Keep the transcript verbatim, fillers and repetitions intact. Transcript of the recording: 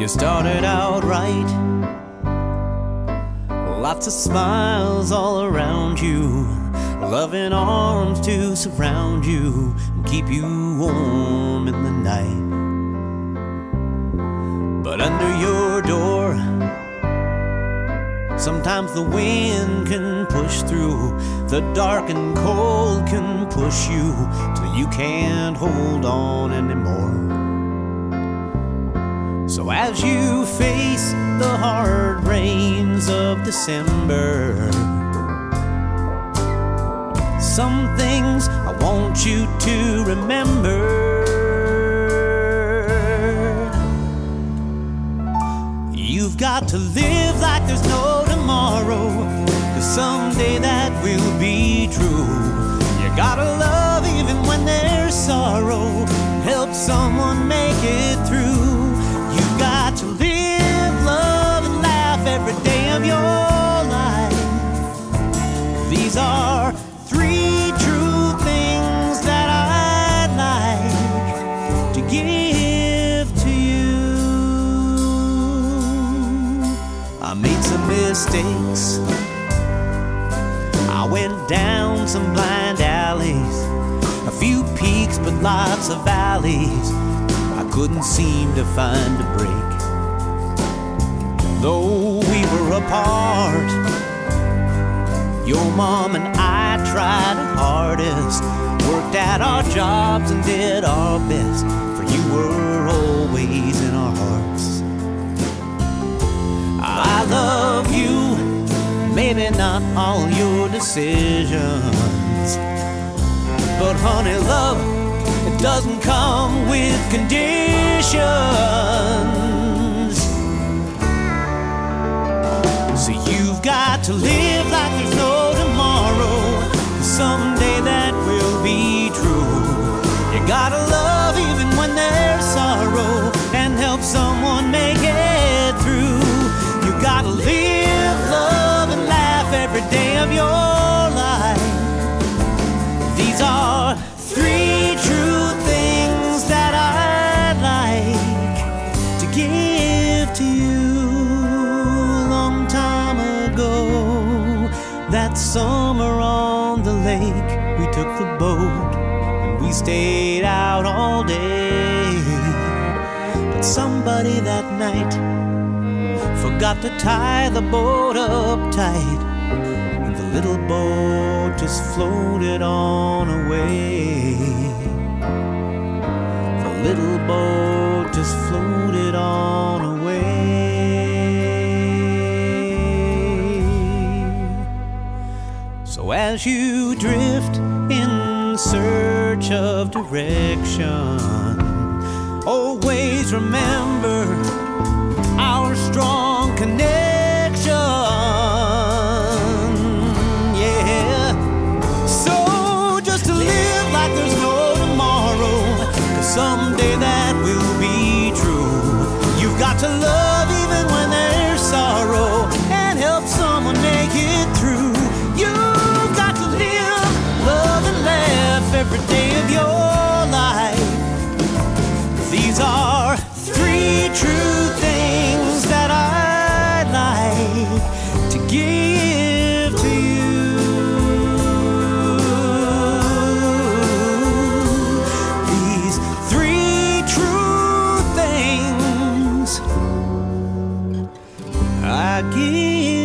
You started out right, lots of smiles all around you, loving arms to surround you and keep you warm in the night. But under your door, sometimes the wind can push through, the dark and cold can push you till you can't hold on anymore. So as you face the hard rains of December, some things I want you to remember. You've got to live like there's no tomorrow, 'cause someday that will be true. You gotta love even when there's sorrow, help someone make it through. You've got to live, love, and laugh every day of your life. These are three true things that I'd like to give to you. I made some mistakes, I went down some blind alleys, a few peaks but lots of valleys. I couldn't seem to find a break. Though we were apart, your mom and I tried our hardest, worked at our jobs and did our best, for you were always in our hearts. I love you, maybe not all your decisions, but honey, love, it doesn't come with conditions. So you've got to live like there's no tomorrow, 'cause someday that will be true. You gotta love even when there's sorrow, and help someone make it through. You gotta live, love, and laugh every day of your life. These are three true things that I'd like to give to you. A long time ago, that summer on the lake, we took the boat and we stayed out all day. But somebody that night forgot to tie the boat up tight, and the little boat just floated on away. The little boat just floated on away. So as you drift in search of direction, always remember our strong connection, yeah. So just to live like there's no tomorrow, 'cause someday that will be true. You've got to love even when there's sorrow, and help someone make it through. You've got to live, love, and laugh every day of your life. These are three true things that I'd like to give to you. These three true things I give